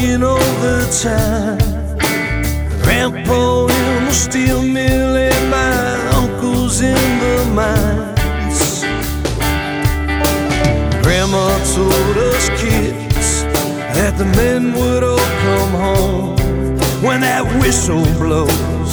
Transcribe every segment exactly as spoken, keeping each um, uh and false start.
working all the time. Grandpa in the steel mill and my uncle's in the mines. Grandma told us kids that the men would all come home when that whistle blows.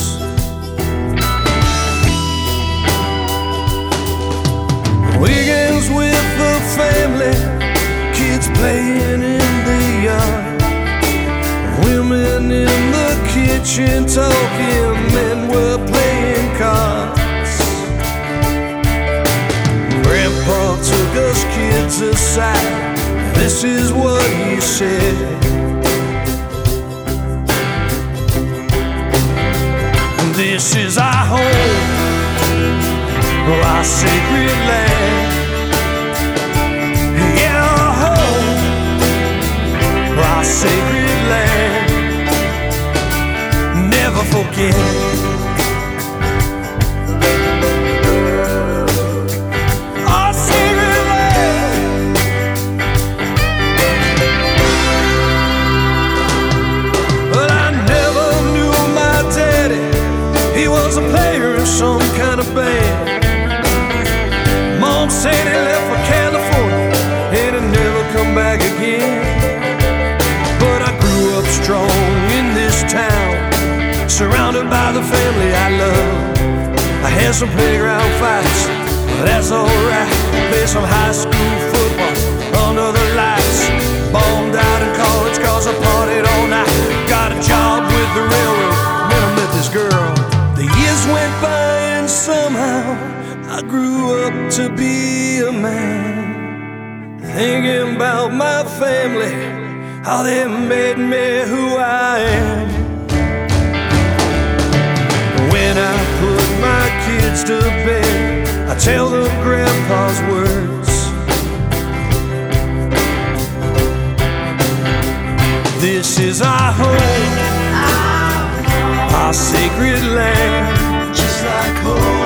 Weekends with the family, kids playing in the yard, women in the kitchen talking, men were playing cards. Grandpa took us kids aside, this is what he said: this is our home, our sacred land. Yeah, our home, our sacred land. Never forget. Our sacred land. But I never knew my daddy. He was a player in some kind of band. Mom said he left for California and he'd never come back again. But I grew up strong in this town, surrounded by the family I love. I had some playground fights, but that's alright. Played some high school football under the lights. Bombed out in college cause I partied all night. Got a job with the railroad, then I met this girl. The years went by and somehow I grew up to be a man, thinking about my family, how they made me who I am. When I put my kids to bed, I tell them Grandpa's words: this is our home, our sacred land, just like home.